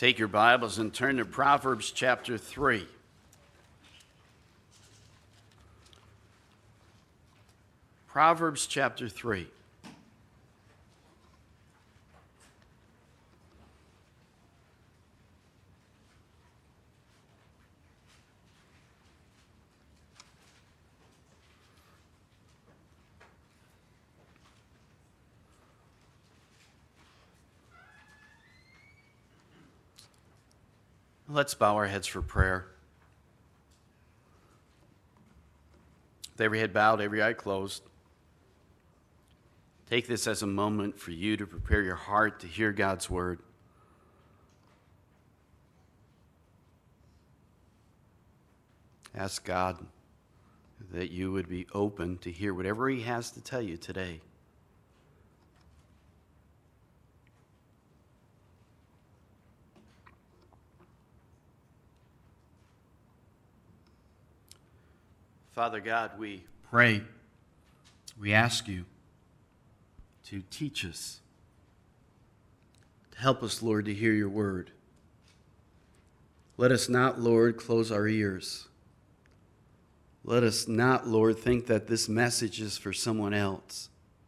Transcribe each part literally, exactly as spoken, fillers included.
Take your Bibles and turn to Proverbs chapter three. Proverbs chapter three. Let's bow our heads for prayer. With every head bowed, every eye closed. Take this as a moment for you to prepare your heart to hear God's word. Ask God that you would be open to hear whatever He has to tell you today. Father God, we pray, we ask you to teach us, to help us, Lord, to hear your word. Let us not, Lord, close our ears. Let us not, Lord, think that this message is for someone else.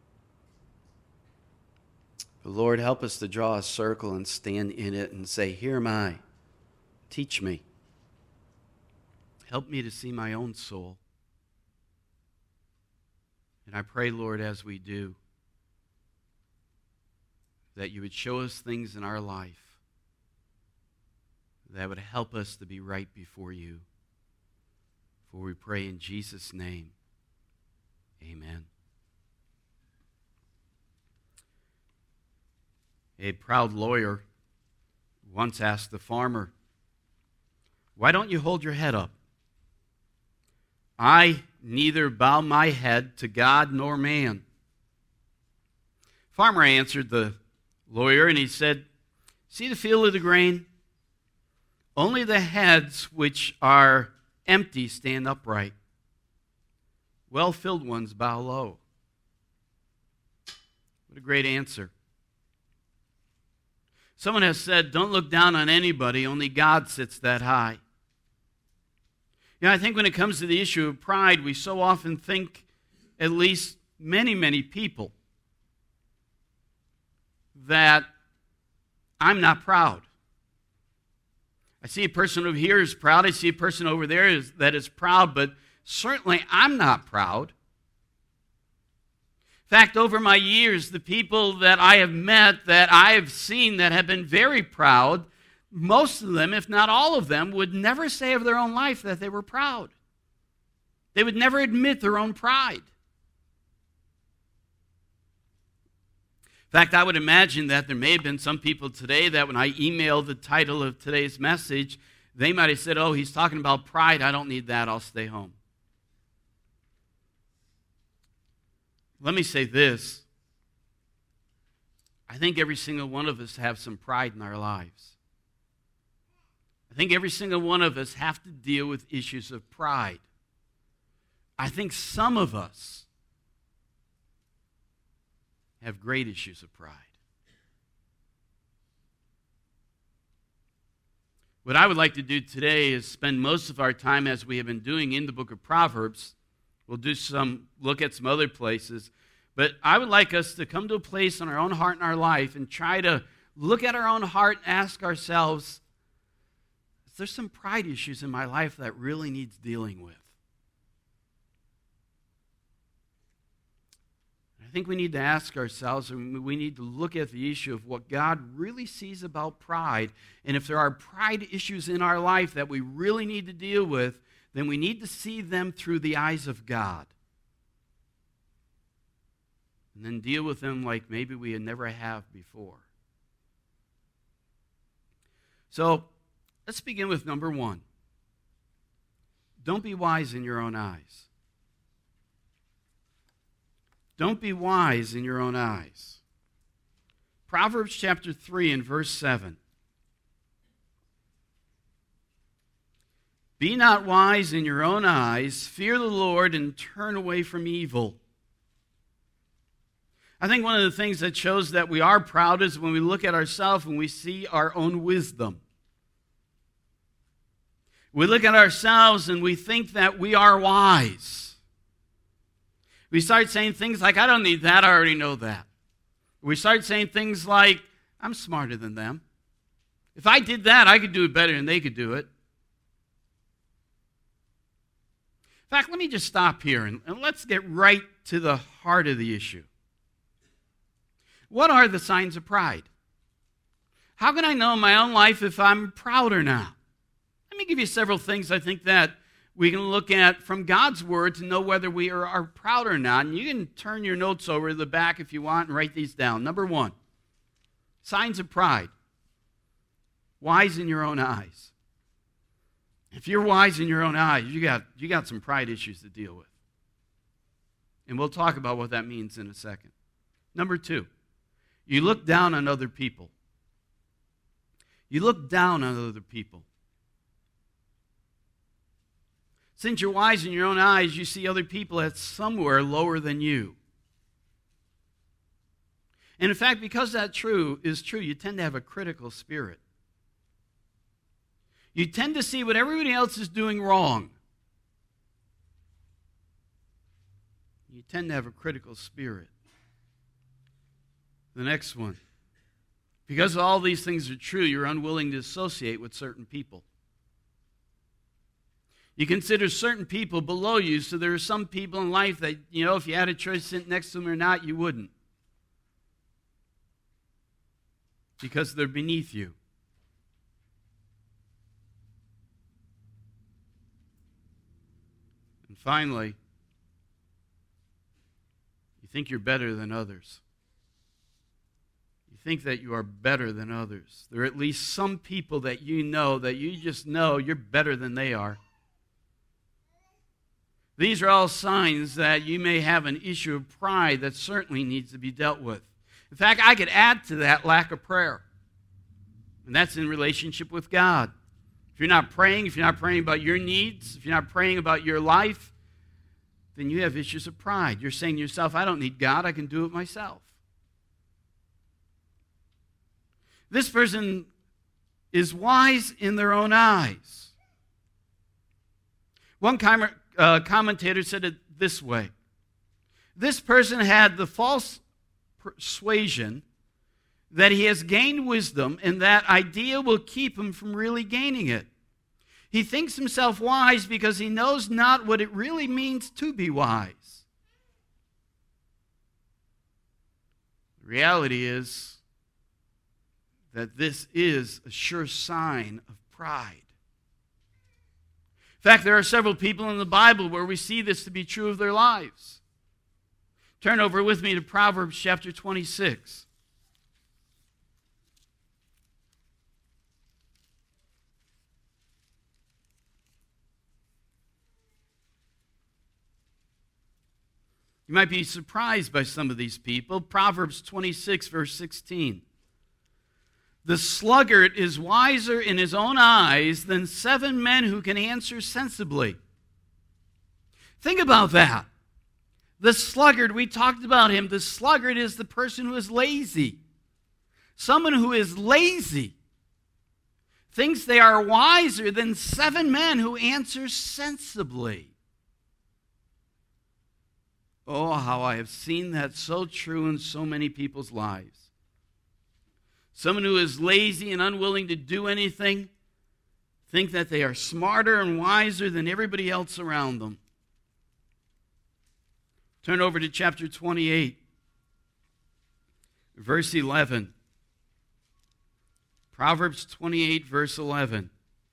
But Lord, help us to draw a circle and stand in it and say, here am I, teach me. Help me to see my own soul. And I pray, Lord, as we do, that you would show us things in our life that would help us to be right before you. For we pray in Jesus' name, amen. A proud lawyer once asked the farmer, "Why don't you hold your head up? I neither bow my head to God nor man." Farmer answered the lawyer, and he said, "See the field of the grain? Only the heads which are empty stand upright. Well-filled ones bow low." What a great answer. Someone has said, don't look down on anybody, only God sits that high. You know, I think when it comes to the issue of pride, we so often think, at least many, many people, that I'm not proud. I see a person over here is proud. I see a person over there is, that is proud, but certainly I'm not proud. In fact, over my years, the people that I have met, that I have seen that have been very proud, most of them, if not all of them, would never say of their own life that they were proud. They would never admit their own pride. In fact, I would imagine that there may have been some people today that when I emailed the title of today's message, they might have said, oh, he's talking about pride. I don't need that. I'll stay home. Let me say this. I think every single one of us have some pride in our lives. I think every single one of us have to deal with issues of pride. I think some of us have great issues of pride. What I would like to do today is spend most of our time, as we have been doing in the book of Proverbs. We'll do some, look at some other places. But I would like us to come to a place in our own heart and our life and try to look at our own heart and ask ourselves, there's some pride issues in my life that really needs dealing with. I think we need to ask ourselves, and we need to look at the issue of what God really sees about pride. And if there are pride issues in our life that we really need to deal with, then we need to see them through the eyes of God. And then deal with them like maybe we had never have before. So, let's begin with number one. Don't be wise in your own eyes. Don't be wise in your own eyes. Proverbs chapter three and verse seven. Be not wise in your own eyes, fear the Lord, and turn away from evil. I think one of the things that shows that we are proud is when we look at ourselves and we see our own wisdom. We look at ourselves and we think that we are wise. We start saying things like, I don't need that, I already know that. We start saying things like, I'm smarter than them. If I did that, I could do it better than they could do it. In fact, let me just stop here and, and let's get right to the heart of the issue. What are the signs of pride? How can I know in my own life if I'm proud or not? Let me give you several things I think that we can look at from God's Word to know whether we are, are proud or not. And you can turn your notes over to the back if you want and write these down. Number one, signs of pride. Wise in your own eyes. If you're wise in your own eyes, you got, you got some pride issues to deal with. And we'll talk about what that means in a second. Number two, you look down on other people. You look down on other people. Since you're wise in your own eyes, you see other people as somewhere lower than you. And in fact, because that true is true, you tend to have a critical spirit. You tend to see what everybody else is doing wrong. You tend to have a critical spirit. The next one. Because all these things are true, you're unwilling to associate with certain people. You consider certain people below you, so there are some people in life that, you know, if you had a choice sitting next to them or not, you wouldn't. Because they're beneath you. And finally, you think you're better than others. You think that you are better than others. There are at least some people that you know that you just know you're better than they are. These are all signs that you may have an issue of pride that certainly needs to be dealt with. In fact, I could add to that lack of prayer. And that's in relationship with God. If you're not praying, if you're not praying about your needs, if you're not praying about your life, then you have issues of pride. You're saying to yourself, I don't need God, I can do it myself. This person is wise in their own eyes. One com- uh, commentator said it this way. This person had the false persuasion that he has gained wisdom, and that idea will keep him from really gaining it. He thinks himself wise because he knows not what it really means to be wise. The reality is that this is a sure sign of pride. In fact, there are several people in the Bible where we see this to be true of their lives. Turn over with me to Proverbs chapter twenty-six. You might be surprised by some of these people. Proverbs twenty-six, verse sixteen. The sluggard is wiser in his own eyes than seven men who can answer sensibly. Think about that. The sluggard, we talked about him. The sluggard is the person who is lazy. Someone who is lazy thinks they are wiser than seven men who answer sensibly. Oh, how I have seen that so true in so many people's lives. Someone who is lazy and unwilling to do anything think that they are smarter and wiser than everybody else around them. Turn over to chapter twenty-eight, verse eleven. Proverbs twenty-eight, verse eleven.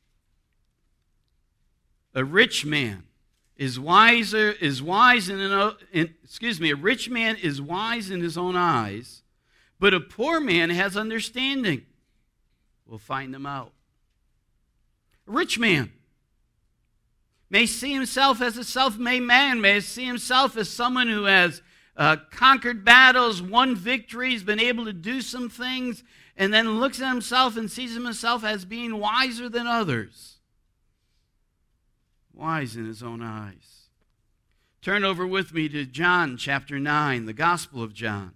A rich man is wiser, is wise in, an, in, excuse me, a rich man is wise in his own eyes, but a poor man has understanding. We'll find them out. A rich man may see himself as a self-made man, may see himself as someone who has uh, conquered battles, won victories, been able to do some things, and then looks at himself and sees himself as being wiser than others. Wise in his own eyes. Turn over with me to John chapter nine, the Gospel of John.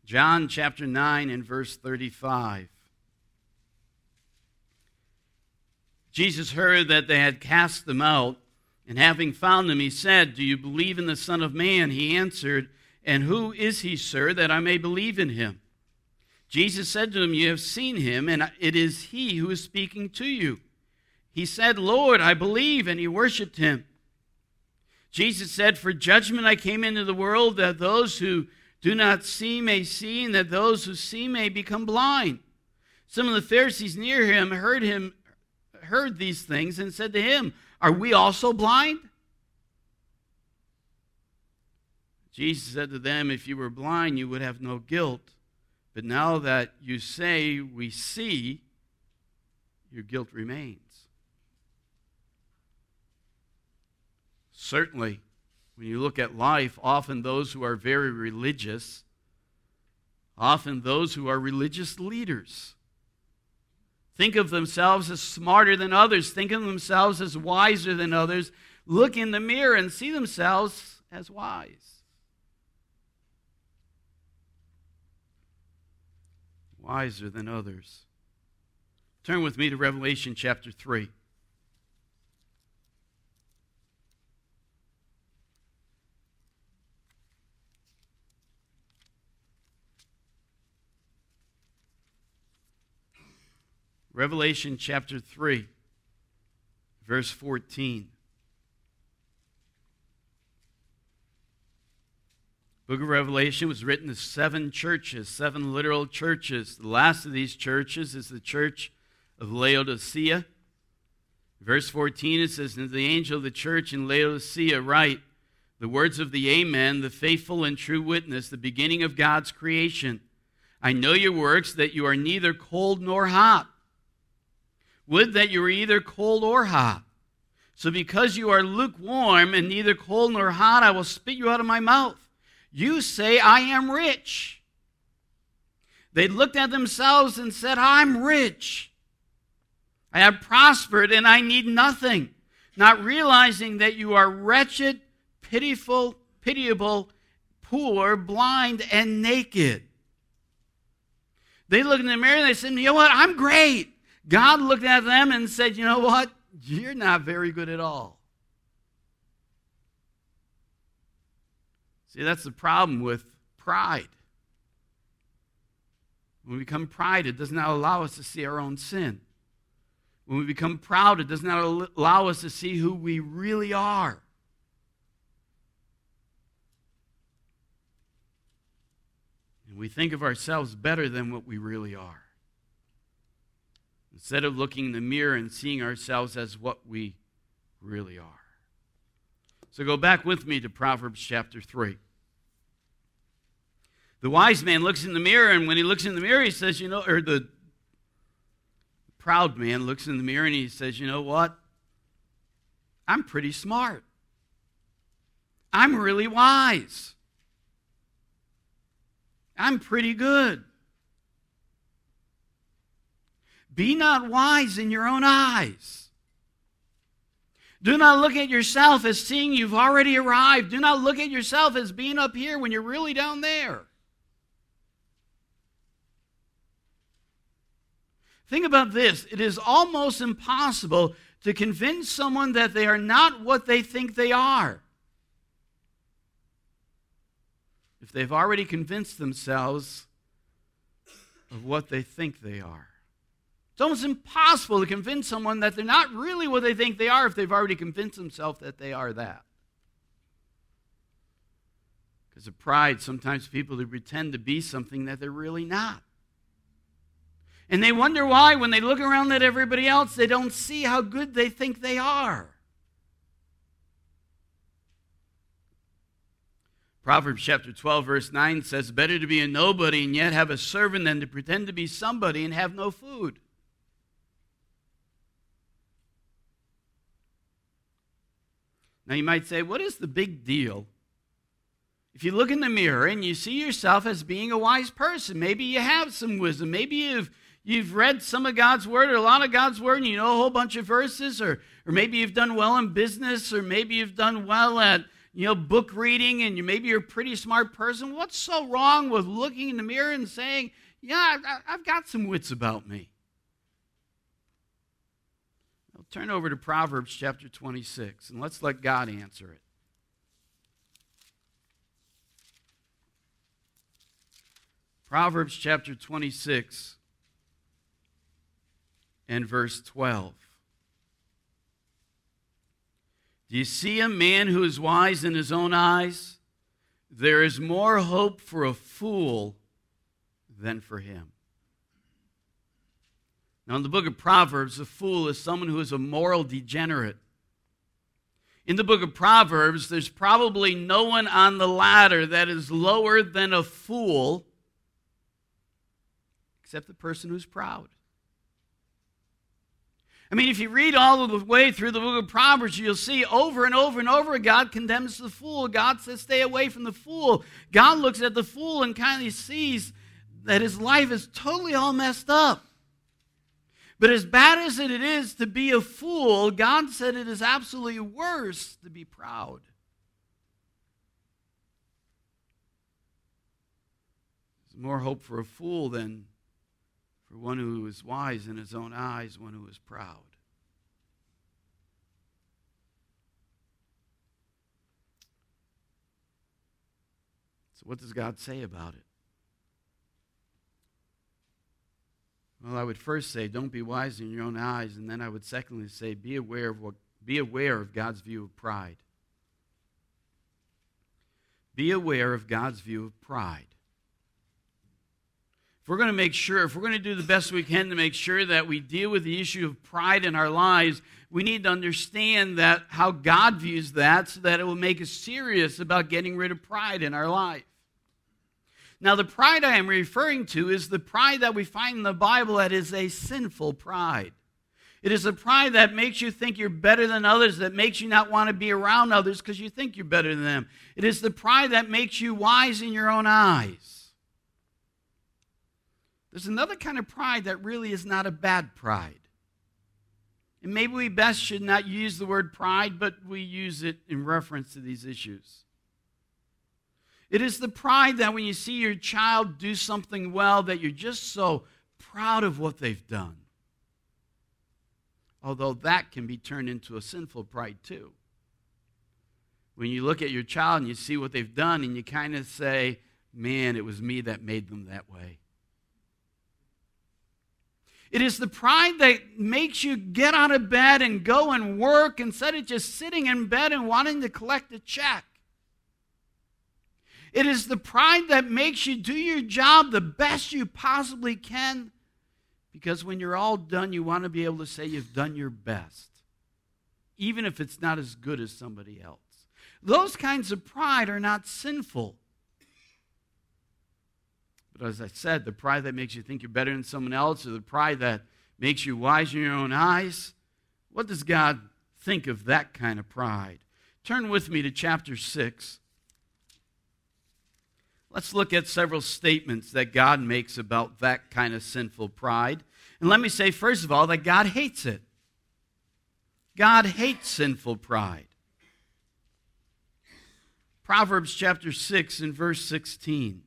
John chapter nine and verse thirty-five. Jesus heard that they had cast them out, and having found them, he said, "Do you believe in the Son of Man?" He answered, "And who is he, sir, that I may believe in him?" Jesus said to him, "You have seen him, and it is he who is speaking to you." He said, "Lord, I believe," and he worshipped him. Jesus said, "For judgment I came into the world, that those who do not see may see, and that those who see may become blind." Some of the Pharisees near him heard him heard these things and said to him, "Are we also blind?" Jesus said to them, "If you were blind, you would have no guilt. But now that you say we see, your guilt remains." Certainly, when you look at life, often those who are very religious, often those who are religious leaders, think of themselves as smarter than others, think of themselves as wiser than others, look in the mirror and see themselves as wise. Wiser than others. Turn with me to Revelation chapter three. Revelation chapter three, verse fourteen. The book of Revelation was written to seven churches, seven literal churches. The last of these churches is the church of Laodicea. Verse fourteen, it says, "And the angel of the church in Laodicea write, the words of the Amen, the faithful and true witness, the beginning of God's creation. I know your works, that you are neither cold nor hot. Would that you were either cold or hot. So because you are lukewarm and neither cold nor hot, I will spit you out of my mouth. You say, I am rich." They looked at themselves and said, "I'm rich. I have prospered and I need nothing," not realizing that you are wretched, pitiful, pitiable, poor, blind, and naked. They looked in the mirror and they said, "You know what? I'm great." God looked at them and said, "You know what? You're not very good at all." See, that's the problem with pride. When we become pride, it does not allow us to see our own sin. When we become proud, it does not allow us to see who we really are. And we think of ourselves better than what we really are, instead of looking in the mirror and seeing ourselves as what we really are. So go back with me to Proverbs chapter three. The wise man looks in the mirror, and when he looks in the mirror, he says, you know, or the proud man looks in the mirror and he says, "You know what? I'm pretty smart. I'm really wise. I'm pretty good." Be not wise in your own eyes. Do not look at yourself as seeing you've already arrived. Do not look at yourself as being up here when you're really down there. Think about this. It is almost impossible to convince someone that they are not what they think they are if they've already convinced themselves of what they think they are. It's almost impossible to convince someone that they're not really what they think they are if they've already convinced themselves that they are that. Because of pride, sometimes people they pretend to be something that they're really not. And they wonder why, when they look around at everybody else, they don't see how good they think they are. Proverbs chapter twelve, verse nine says, "Better to be a nobody and yet have a servant than to pretend to be somebody and have no food." Now you might say, what is the big deal if you look in the mirror and you see yourself as being a wise person? Maybe you have some wisdom. Maybe you've you've read some of God's Word or a lot of God's Word and you know a whole bunch of verses, or, or maybe you've done well in business, or maybe you've done well at you know, book reading and you maybe you're a pretty smart person, what's so wrong with looking in the mirror and saying, yeah, I've got some wits about me? Well, turn over to Proverbs chapter twenty-six, and let's let God answer it. Proverbs chapter twenty-six and verse twelve. Do you see a man who is wise in his own eyes? There is more hope for a fool than for him. Now, in the book of Proverbs, a fool is someone who is a moral degenerate. In the book of Proverbs, there's probably no one on the ladder that is lower than a fool except the person who's proud. I mean, if you read all the way through the book of Proverbs, you'll see over and over and over, God condemns the fool. God says, stay away from the fool. God looks at the fool and kind of sees that his life is totally all messed up. But as bad as it is to be a fool, God said it is absolutely worse to be proud. There's more hope for a fool than for one who is wise in his own eyes, one who is proud. So what does God say about it? Well, I would first say, don't be wise in your own eyes, and then I would secondly say, be aware of what, be aware of God's view of pride. Be aware of God's view of pride. If we're going to make sure, if we're going to do the best we can to make sure that we deal with the issue of pride in our lives, we need to understand that how God views that so that it will make us serious about getting rid of pride in our life. Now, the pride I am referring to is the pride that we find in the Bible that is a sinful pride. It is a pride that makes you think you're better than others, that makes you not want to be around others because you think you're better than them. It is the pride that makes you wise in your own eyes. There's another kind of pride that really is not a bad pride. And maybe we best should not use the word pride, but we use it in reference to these issues. It is the pride that when you see your child do something well, that you're just so proud of what they've done. Although that can be turned into a sinful pride too. When you look at your child and you see what they've done and you kind of say, man, it was me that made them that way. It is the pride that makes you get out of bed and go and work instead of just sitting in bed and wanting to collect a check. It is the pride that makes you do your job the best you possibly can, because when you're all done, you want to be able to say you've done your best, even if it's not as good as somebody else. Those kinds of pride are not sinful. But as I said, the pride that makes you think you're better than someone else, or the pride that makes you wise in your own eyes, what does God think of that kind of pride? Turn with me to chapter six. Let's look at several statements that God makes about that kind of sinful pride. And let me say, first of all, that God hates it. God hates sinful pride. Proverbs chapter six and verse sixteen.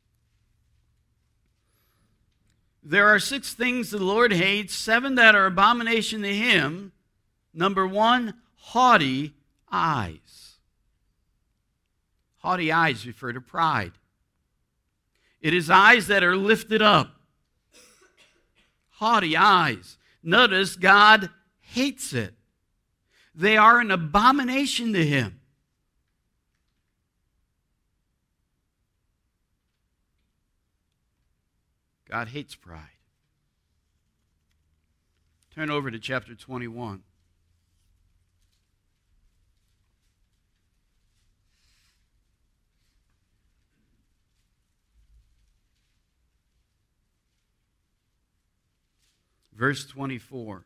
There are six things the Lord hates, seven that are abomination to him. Number one, haughty eyes. Haughty eyes refer to pride. It is eyes that are lifted up. Haughty eyes. Notice God hates it. They are an abomination to him. God hates pride. Turn over to chapter twenty-one. Verse twenty-four.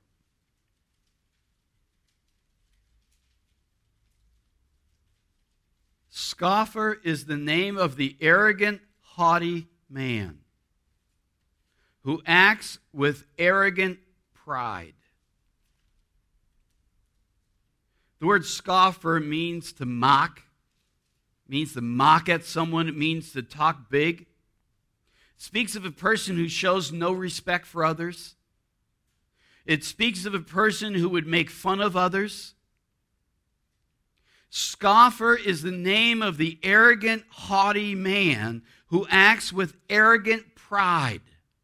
Scoffer is the name of the arrogant, haughty man who acts with arrogant pride. The word scoffer means to mock, It means to mock at someone. It means to talk big. It speaks of a person who shows no respect for others. It speaks of a person who would make fun of others. Scoffer is the name of the arrogant, haughty man who acts with arrogant pride.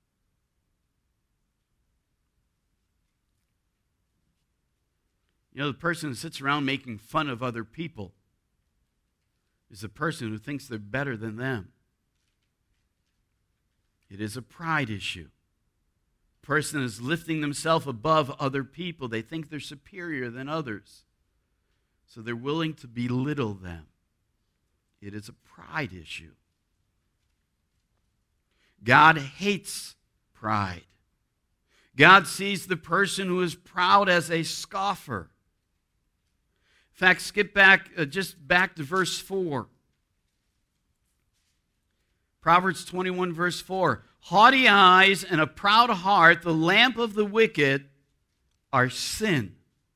You know, the person who sits around making fun of other people is the person who thinks they're better than them. It is a pride issue. A person is lifting themselves above other people. They think they're superior than others. So they're willing to belittle them. It is a pride issue. God hates pride. God sees the person who is proud as a scoffer. In fact, skip back, uh, just back to verse four. Proverbs twenty-one, verse four. Haughty eyes and a proud heart, the lamp of the wicked, are sin.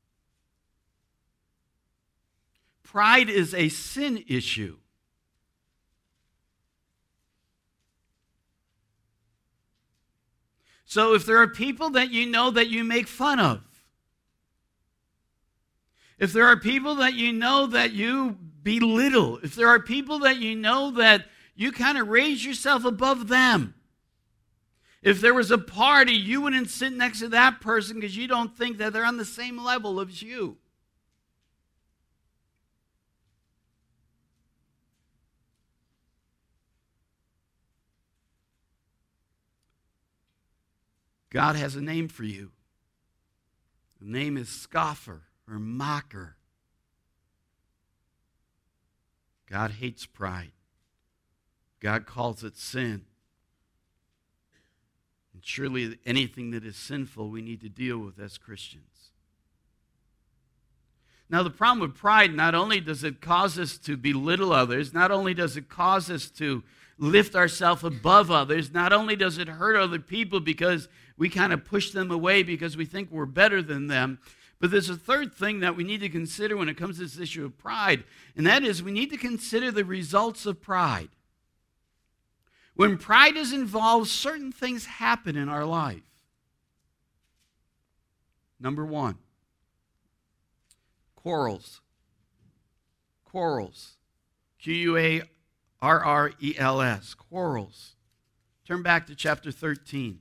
Pride is a sin issue. So if there are people that you know that you make fun of, if there are people that you know that you belittle, if there are people that you know that you kind of raise yourself above them, if there was a party, you wouldn't sit next to that person because you don't think that they're on the same level as you. God has a name for you. The name is scoffer or mocker. God hates pride. God calls it sin. And surely anything that is sinful we need to deal with as Christians. Now the problem with pride, not only does it cause us to belittle others, not only does it cause us to lift ourselves above others, not only does it hurt other people because we kind of push them away because we think we're better than them, but there's a third thing that we need to consider when it comes to this issue of pride, and that is we need to consider the results of pride. When pride is involved, certain things happen in our life. Number one, quarrels. Quarrels. Q U A R R E L S. Quarrels. Turn back to chapter thirteen.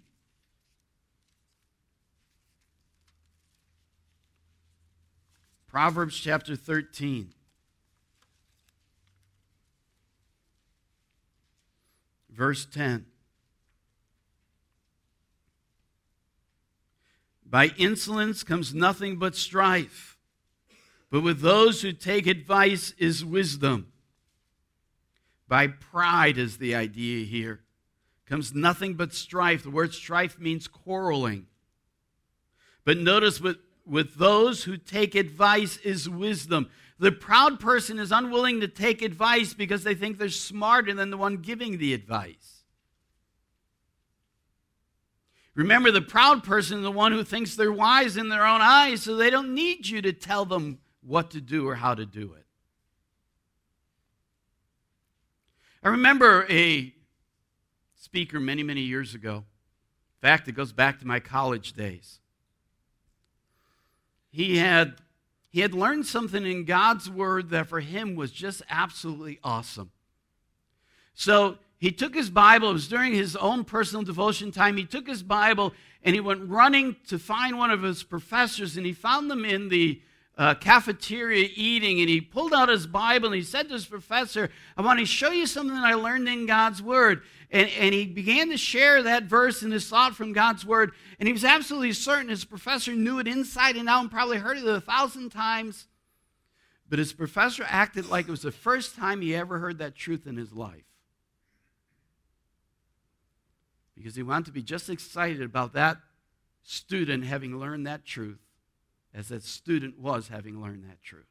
Proverbs chapter thirteen. Verse ten. By insolence comes nothing but strife, but with those who take advice is wisdom. By pride is the idea here. Comes nothing but strife. The word strife means quarreling. But notice with, with those who take advice is wisdom. The proud person is unwilling to take advice because they think they're smarter than the one giving the advice. Remember, the proud person is the one who thinks they're wise in their own eyes, so they don't need you to tell them what to do or how to do it. I remember a speaker many, many years ago. In fact, it goes back to my college days. He had, he had learned something in God's Word that for him was just absolutely awesome. So he took his Bible. It was during his own personal devotion time. He took his Bible and he went running to find one of his professors, and he found them in the Uh, cafeteria eating, and he pulled out his Bible and he said to his professor, I want to show you something I learned in God's Word. And, and he began to share that verse and his thought from God's Word, and he was absolutely certain his professor knew it inside and out and probably heard it a thousand times. But his professor acted like it was the first time he ever heard that truth in his life. Because he wanted to be just excited about that student having learned that truth as that student was having learned that truth.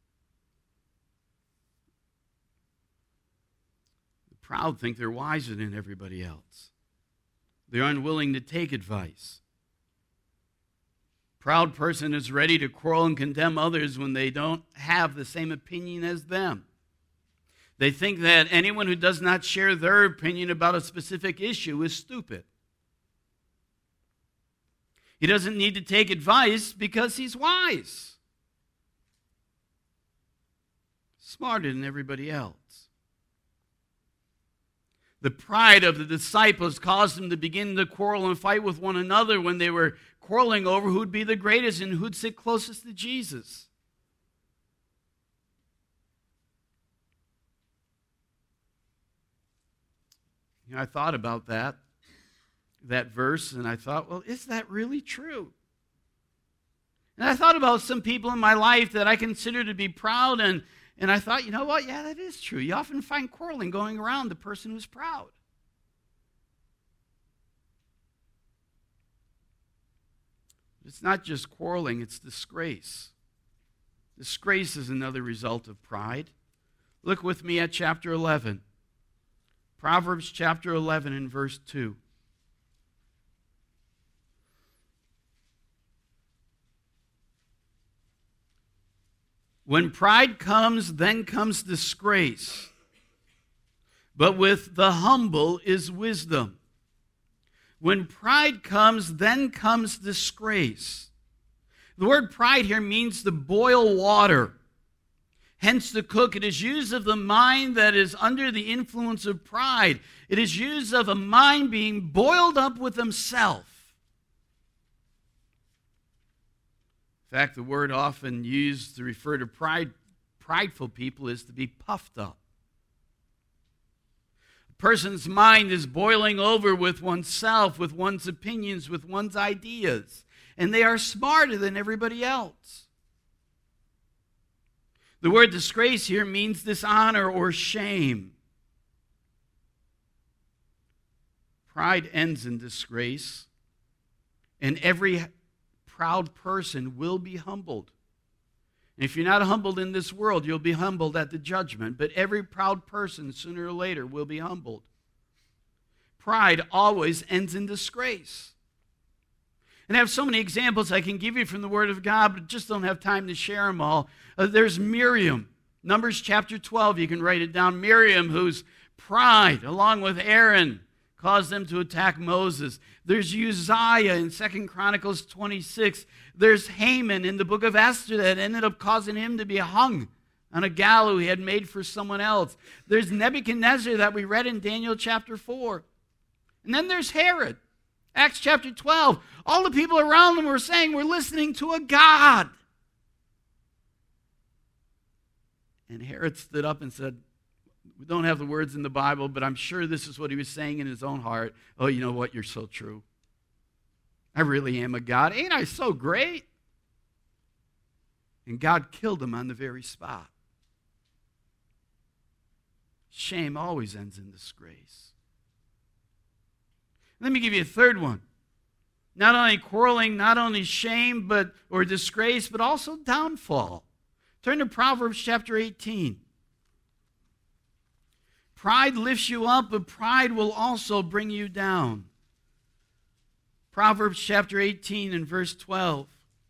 The proud think they're wiser than everybody else. They're unwilling to take advice. Proud person is ready to quarrel and condemn others when they don't have the same opinion as them. They think that anyone who does not share their opinion about a specific issue is stupid. He doesn't need to take advice because he's wise, smarter than everybody else. The pride of the disciples caused them to begin to quarrel and fight with one another when they were quarreling over who'd be the greatest and who'd sit closest to Jesus. You know, I thought about that, that verse, and I thought, well, is that really true? And I thought about some people in my life that I consider to be proud, and, and I thought, you know what? Yeah, that is true. You often find quarreling going around the person who's proud. It's not just quarreling, it's disgrace. Disgrace is another result of pride. Look with me at chapter eleven. Proverbs chapter eleven and verse two. When pride comes, then comes disgrace. But with the humble is wisdom. When pride comes, then comes disgrace. The word pride here means to boil water. Hence the cook. It is used of the mind that is under the influence of pride. It is used of a mind being boiled up with himself. In fact, the word often used to refer to pride, prideful people is to be puffed up. A person's mind is boiling over with oneself, with one's opinions, with one's ideas, and they are smarter than everybody else. The word disgrace here means dishonor or shame. Pride ends in disgrace, and every proud person will be humbled. And if you're not humbled in this world, you'll be humbled at the judgment. But every proud person, sooner or later, will be humbled. Pride always ends in disgrace. And I have so many examples I can give you from the Word of God, but just don't have time to share them all. Uh, there's Miriam. Numbers chapter twelve, you can write it down. Miriam, whose pride, along with Aaron, caused them to attack Moses. There's Uzziah in Second Chronicles twenty-six. There's Haman in the book of Esther that ended up causing him to be hung on a gallows he had made for someone else. There's Nebuchadnezzar that we read in Daniel chapter four. And then there's Herod. Acts chapter twelve. All the people around them were saying, we're listening to a God. And Herod stood up and said, we don't have the words in the Bible, but I'm sure this is what he was saying in his own heart. Oh, you know what? You're so true. I really am a God. Ain't I so great? And God killed him on the very spot. Shame always ends in disgrace. Let me give you a third one. Not only quarreling, not only shame but or disgrace, but also downfall. Turn to Proverbs chapter eighteen. Pride lifts you up, but pride will also bring you down. Proverbs chapter eighteen and verse twelve.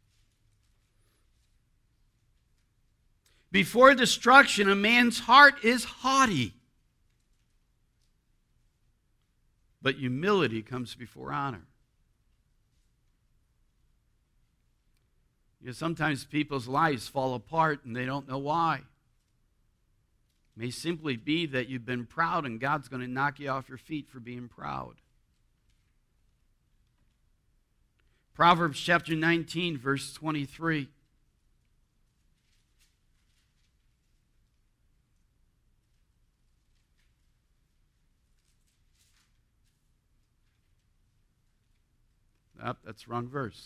Before destruction, a man's heart is haughty, but humility comes before honor. You know, sometimes people's lives fall apart and they don't know why. It may simply be that you've been proud and God's going to knock you off your feet for being proud. Proverbs chapter nineteen, verse twenty-three. Oh, that's the wrong verse.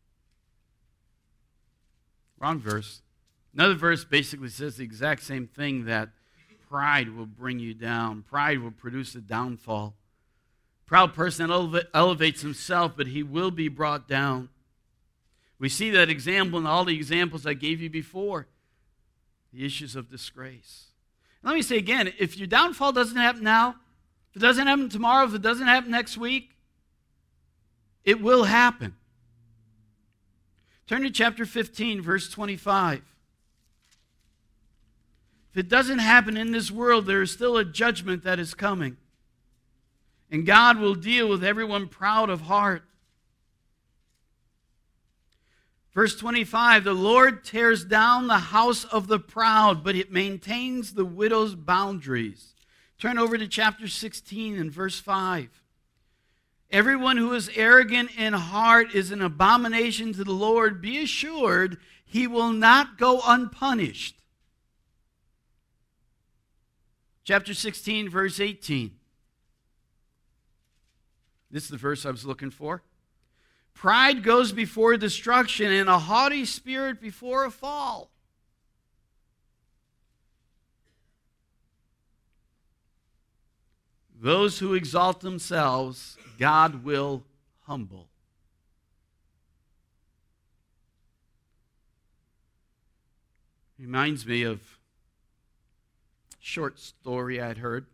Wrong verse. Another verse basically says the exact same thing, that pride will bring you down. Pride will produce a downfall. Proud person eleva- elevates himself, but he will be brought down. We see that example in all the examples I gave you before. The issues of disgrace. And let me say again, if your downfall doesn't happen now, if it doesn't happen tomorrow, if it doesn't happen next week, it will happen. Turn to chapter fifteen, verse twenty-five. If it doesn't happen in this world, there is still a judgment that is coming. And God will deal with everyone proud of heart. Verse twenty-five, the Lord tears down the house of the proud, but it maintains the widow's boundaries. Turn over to chapter sixteen and verse five. Everyone who is arrogant in heart is an abomination to the Lord. Be assured, he will not go unpunished. Chapter sixteen, verse eighteen. This is the verse I was looking for. Pride goes before destruction, and a haughty spirit before a fall. Those who exalt themselves, God will humble. Reminds me of a short story I'd heard.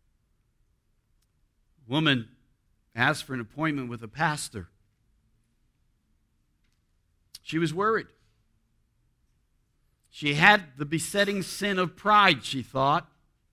A woman asked for an appointment with a pastor. She was worried. She had the besetting sin of pride, she thought.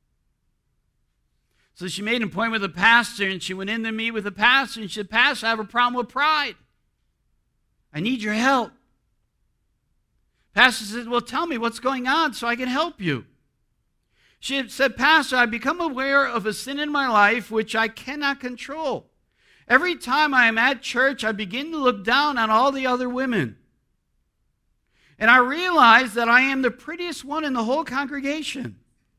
So she made an appointment with a pastor, and she went in to meet with the pastor, and she said, Pastor, I have a problem with pride. I need your help. Pastor said, well, tell me what's going on so I can help you. She said, Pastor, I've become aware of a sin in my life which I cannot control. Every time I am at church, I begin to look down on all the other women. And I realize that I am the prettiest one in the whole congregation.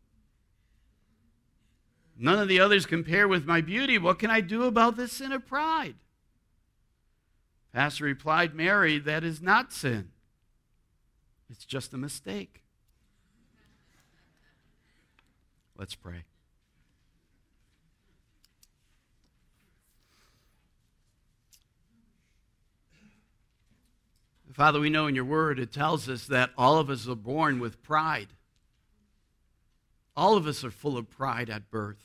None of the others compare with my beauty. What can I do about this sin of pride? Pastor replied, Mary, that is not sin. It's just a mistake. Let's pray. Father, we know in your word it tells us that all of us are born with pride. All of us are full of pride at birth.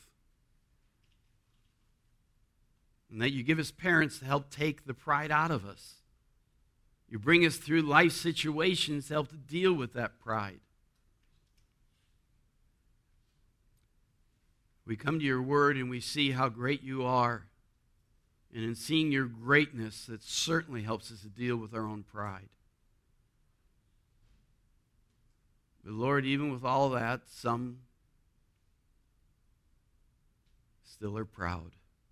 And that you give us parents to help take the pride out of us. You bring us through life situations to help to deal with that pride. We come to your word and we see how great you are. And in seeing your greatness, it certainly helps us to deal with our own pride. But Lord, even with all that, some still are proud.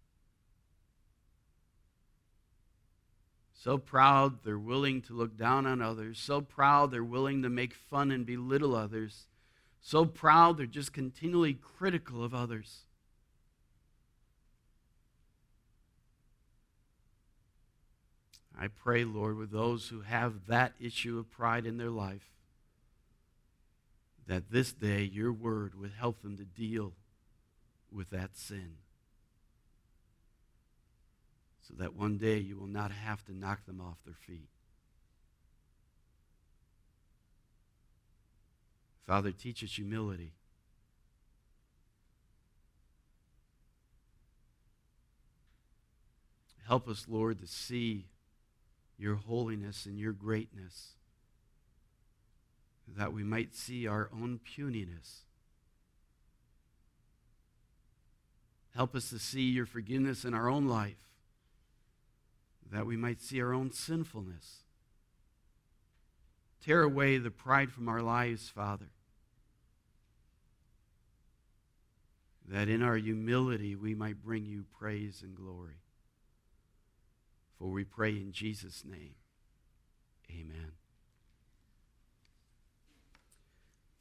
So proud they're willing to look down on others. So proud they're willing to make fun and belittle others. So proud they're just continually critical of others. I pray, Lord, with those who have that issue of pride in their life, that this day your word would help them to deal with that sin. So that one day you will not have to knock them off their feet. Father, teach us humility. Help us, Lord, to see your holiness and your greatness, that we might see our own puniness. Help us to see your forgiveness in our own life, that we might see our own sinfulness. Tear away the pride from our lives, Father, that in our humility we might bring you praise and glory. For we pray in Jesus' name, amen.